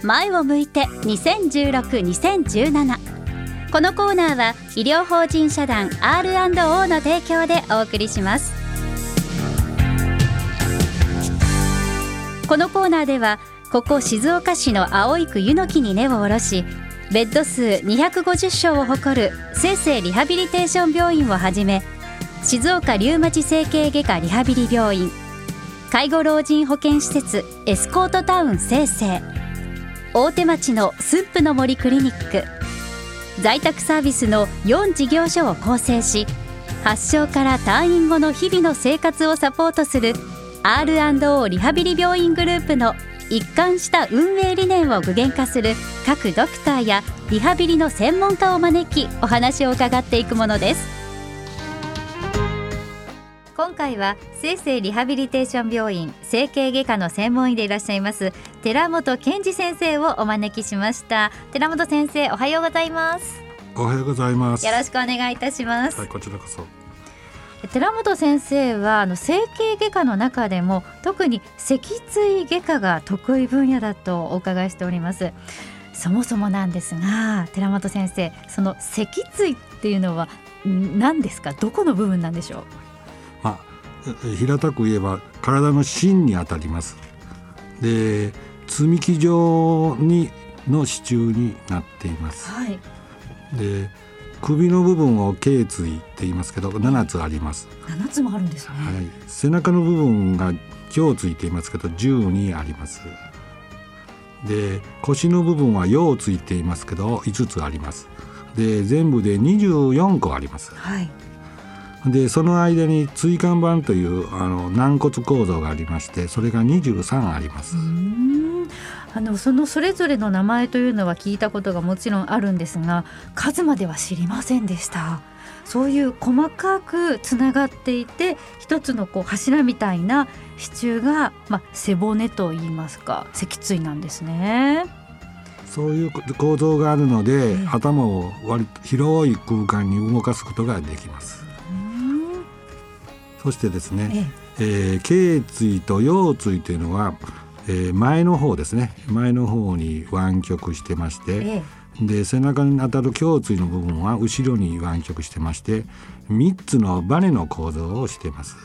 前を向いて2016-2017。このコーナーは医療法人社団 R&O の提供でお送りします。このコーナーではここ静岡市の葵区湯の木に根を下ろし、ベッド数250床を誇る清々リハビリテーション病院をはじめ、静岡リウマチ整形外科リハビリ病院、介護老人保健施設エスコートタウン清々、大手町の駿府の森クリニック、在宅サービスの4事業所を構成し、発症から退院後の日々の生活をサポートする R&O リハビリ病院グループの一貫した運営理念を具現化する各ドクターやリハビリの専門家を招き、お話を伺っていくものです。今回は清々リハビリテーション病院整形外科の専門医でいらっしゃいます寺本健二先生をお招きしました。寺本先生、おはようございます。 おはようございます。 よろしくお願いいたします。 はい、こちらこそ。 寺本先生は整形外科の中でも特に脊椎外科が得意分野だとお伺いしております。そもそもなんですが、寺本先生、その脊椎っていうのは何ですか？どこの部分なんでしょう？ 平たく言えば体の芯にあたります。で、積み木状の支柱になっています。 はい。 で、首の部分を頸椎って言いますけど7つあります。 7つもあるんですね。 はい、背中の部分が胸椎って言いますけど12あります。で、腰の部分は腰椎って言いますけど5つあります。で、全部で24個あります。 はい。 で、その間に椎間板という軟骨構造がありまして、それが23あります。 それぞれの名前というのは聞いたことがもちろんあるんですが、数までは知りませんでした。そういう細かくつながっていて、一つの柱みたいな支柱が、背骨といいますか脊椎なんですね。 そういう構造があるので、頭を割と広い空間に動かすことができます。そしてですね、頸椎と腰椎というのは、前の方ですね、前の方に湾曲してまして、で、背中に当たる胸椎の部分は後ろに湾曲してまして、3つのバネの構造をしています。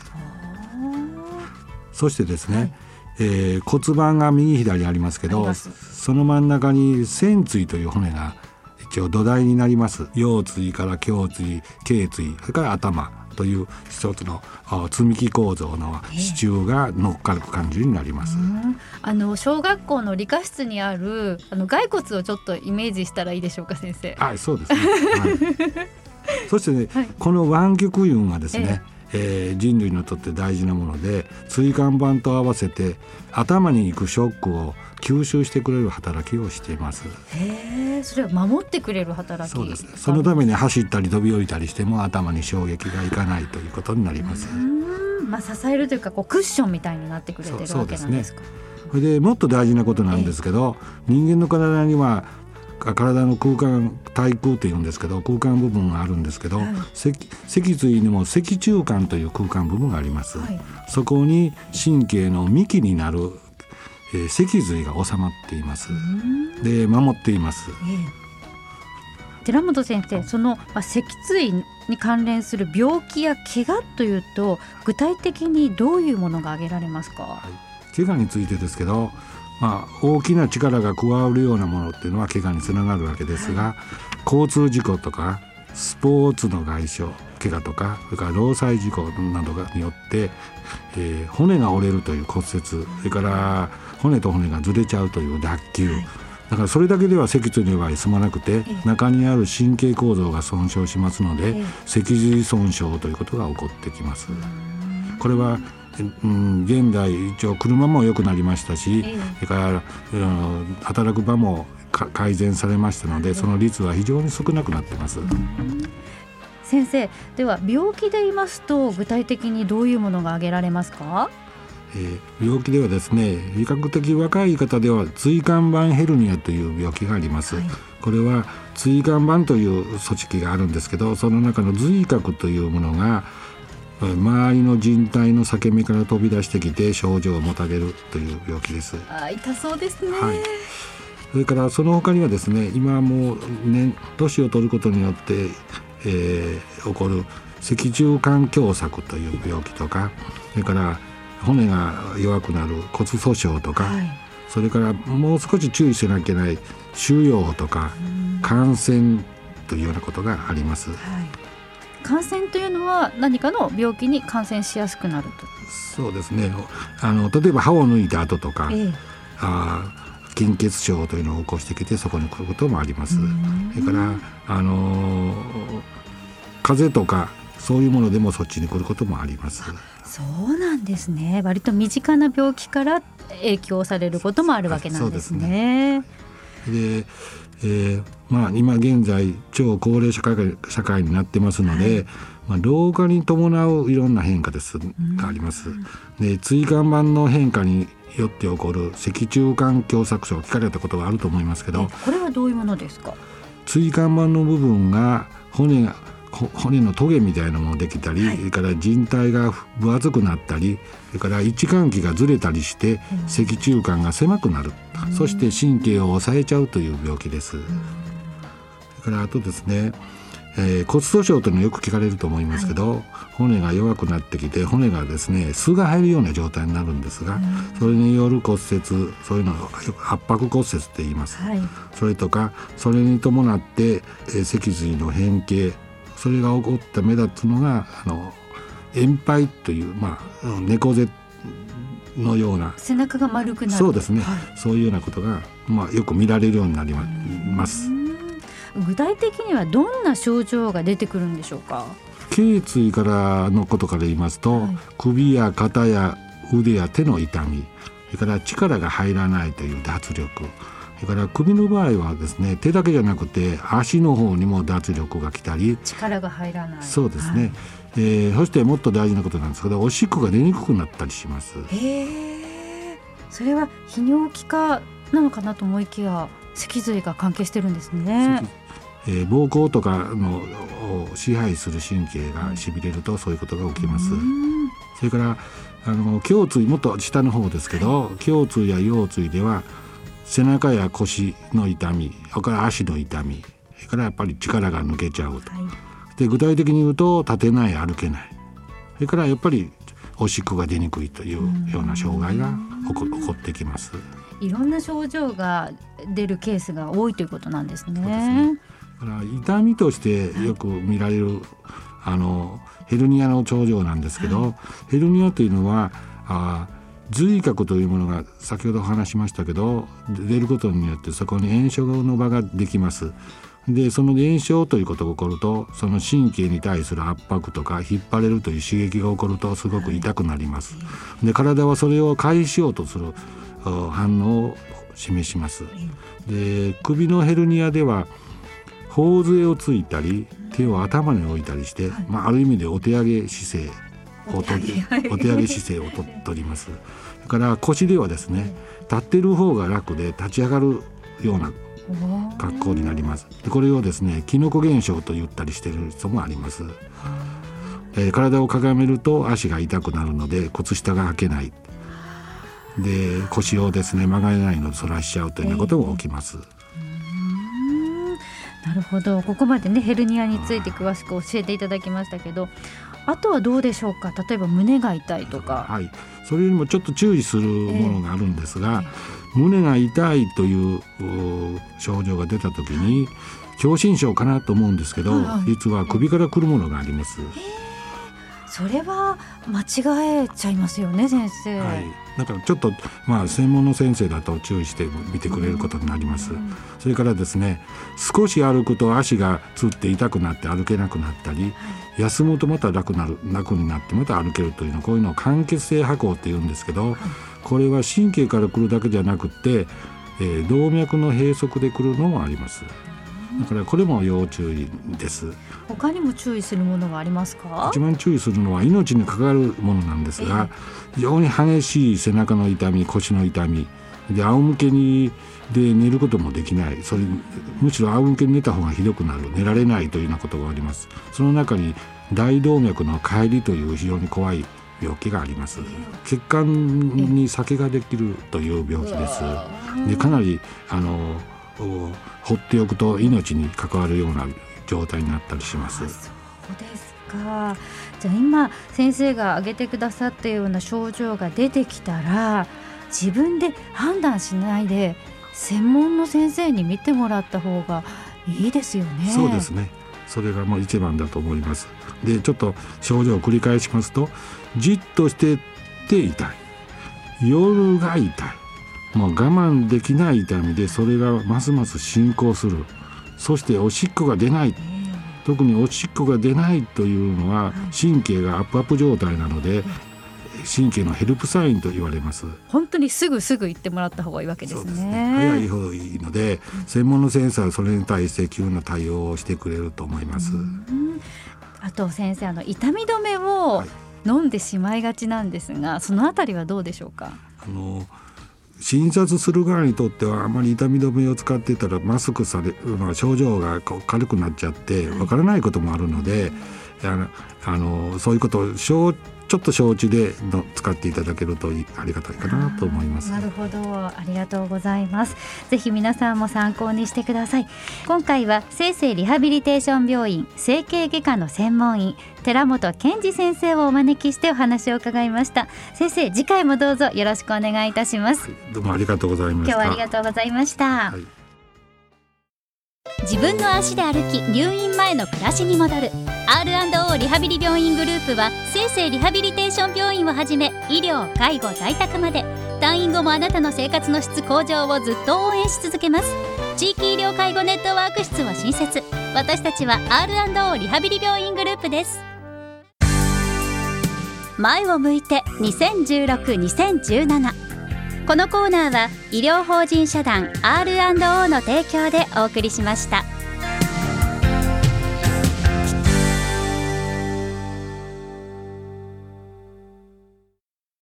そしてですね、骨盤が右左ありますけど、その真ん中に仙椎という骨が一応土台になります。腰椎から胸椎、頸椎、それから頭という一つの積み木構造の支柱が乗っかる感じになります。 小学校の理科室にある骸骨をちょっとイメージしたらいいでしょうか、先生。 そうですね。そしてね、この湾曲運はですね、人類にとって大事なもので、椎間板と合わせて頭に行くショックを吸収してくれる働きをしています。 それは守ってくれる働き。 そうですね。そのために走ったり飛び降りたりしても頭に衝撃がいかないということになります。 支えるというか、クッションみたいになってくれてるわけなんですか？ それでもっと大事なことなんですけど、人間の体には体の空間、体空っていうんですけど、空間部分があるんですけど、脊椎にも脊柱管という空間部分があります。そこに神経の幹になる脊髄が収まっています。で、守っています。 寺本先生、その脊椎に関連する病気や怪我というと、具体的にどういうものが挙げられますか？ 怪我についてですけど、大きな力が加わるようなものっていうのは怪我につながるわけですが、交通事故とかスポーツの外傷怪我とか、それから労災事故などによって、骨が折れるという骨折、それから骨と骨がずれちゃうという脱臼、だからそれだけでは脊椎の場合済まなくて、中にある神経構造が損傷しますので、脊髄損傷ということが起こってきます。これは現代一応車も良くなりましたし、それから働く場も改善されましたので、その率は非常に少なくなっています。 先生、では病気で言いますと、具体的にどういうものが挙げられますか？ 病気ではですね、比較的若い方では椎間板ヘルニアという病気があります。これは椎間板という組織があるんですけど、その中の髄核というものが周りの靭帯の裂け目から飛び出してきて症状をもたげるという病気です。 痛そうですね。 それからその他にはですね、今もう年を取ることによって、起こる脊柱管狭窄という病気とか、それから骨が弱くなる骨粗しょうとか、それからもう少し注意しなきゃいけない腫瘍とか感染というようなことがあります。 感染というのは何かの病気に感染しやすくなると。 そうですね、例えば歯を抜いた後とか、筋血症というのを起こしてきてそこに来ることもあります。それから風邪とかそういうものでもそっちに来ることもあります。 そうなんですね。割と身近な病気から影響されることもあるわけなんですね。 で、今現在超高齢社会になってますので、老化に伴ういろんな変化があります。で、椎間板の変化によって起こる脊柱管狭窄症、聞かれたことがあると思いますけど、 これはどういうものですか？ 椎間板の部分が骨のトゲみたいなものができたり、それから靭帯が分厚くなったり、それから位置関係がずれたりして脊柱管が狭くなる、そして神経を抑えちゃうという病気です。それからあとですね、骨粗しょうというのをよく聞かれると思いますけど、骨が弱くなってきて骨がですね巣が入るような状態になるんですが、それによる骨折、そういうのをよく圧迫骨折って言います。それとかそれに伴って脊髄の変形、それが起こった目立つのが円胚という、猫背のような背中が丸くなる。 そうですね、そういうようなことが、よく見られるようになります。 具体的にはどんな症状が出てくるんでしょうか？ 頸椎からのことから言いますと、首や肩や腕や手の痛み、それから力が入らないという脱力、それから首の場合はですね、手だけじゃなくて足の方にも脱力が来たり、 力が入らない。 そうですね、そしてもっと大事なことなんですけど、おしっこが出にくくなったりします。 それは泌尿器科なのかなと思いきや脊髄が関係してるんですね。 膀胱とかの支配する神経がしびれるとそういうことが起きます。それから胸椎、もっと下の方ですけど、胸椎や腰椎では背中や腰の痛み、それから足の痛み、それからやっぱり力が抜けちゃうと、で具体的に言うと立てない、歩けない、それからやっぱりおしっこが出にくいというような障害が起こってきます。 いろんな症状が出るケースが多いということなんですね。 そうですね。だから痛みとしてよく見られるヘルニアの症状なんですけど、ヘルニアというのは髄核というものが先ほど話しましたけど、出ることによってそこに炎症の場ができます。でその炎症ということが起こると、その神経に対する圧迫とか引っ張れるという刺激が起こるとすごく痛くなります。で体はそれを回避しようとする反応を示します。で首のヘルニアでは頬杖をついたり手を頭に置いたりして、ある意味でお手上げ姿勢を取ります。だから腰ではですね、立っている方が楽で立ち上がるような格好になります。でこれをですね、キノコ現象と言ったりしている人もあります。体をかがめると足が痛くなるので靴下が履けない、で腰をですね曲がれないので反らしちゃうというようなことも起きます。 なるほど。ここまでねヘルニアについて詳しく教えていただきましたけど、あとはどうでしょうか？例えば胸が痛いとか、 それよりもちょっと注意するものがあるんですが、胸が痛いという症状が出た時に狭心症かなと思うんですけど、実は首から来るものがあります。 それは間違えちゃいますよね、先生。 だからちょっと専門の先生だと注意して見てくれることになります。それからですね、少し歩くと足がつって痛くなって歩けなくなったり、休むとまた楽になってまた歩けるというの、こういうのを間欠性跛行っていうんですけど、これは神経から来るだけじゃなくて、動脈の閉塞で来るのもあります。だからこれも要注意です。 他にも注意するものがありますか？ 一番注意するのは命に関わるものなんですが、非常に激しい背中の痛み、腰の痛みで、仰向けにで寝ることもできない、むしろ仰向けに寝た方がひどくなる、寝られないというようなことがあります。その中に大動脈の解離という非常に怖い病気があります。血管に裂けができるという病気です。でかなり放っておくと命に関わるような状態になったりします。 そうですか。じゃあ今先生が挙げてくださったような症状が出てきたら自分で判断しないで専門の先生に見てもらった方がいいですよね。 そうですね。それがもう一番だと思います。でちょっと症状を繰り返しますと、じっとしてて痛い、夜が痛い、もう我慢できない痛みでそれがますます進行する。そしておしっこが出ない、特におしっこが出ないというのは神経がアップアップ状態なので、神経のヘルプサインと言われます。 本当にすぐ言ってもらった方がいいわけですね。 そうですね。早い方がいいので、専門の先生はそれに対して急な対応をしてくれると思います。 あと先生、痛み止めを飲んでしまいがちなんですが、そのあたりはどうでしょうか。 診察する側にとってはあまり痛み止めを使っていたらマスクされる、症状が軽くなっちゃってわからないこともあるので、そういうことをちょっと承知で使っていただけるとありがたいかなと思います。 なるほど、ありがとうございます。ぜひ皆さんも参考にしてください。今回は生成リハビリテーション病院整形外科の専門医寺本健二先生をお招きしてお話を伺いました。先生、次回もどうぞよろしくお願いいたします。 どうもありがとうございました。 今日はありがとうございました。自分の足で歩き入院前の暮らしに戻る R&O リハビリ病院グループは生成リハビリテーション病院をはじめ医療、介護、在宅まで退院後もあなたの生活の質向上をずっと応援し続けます。地域医療介護ネットワーク室を新設。私たちは R&O リハビリ病院グループです。前を向いて2016-2017。このコーナーは医療法人社団 R&O の提供でお送りしました。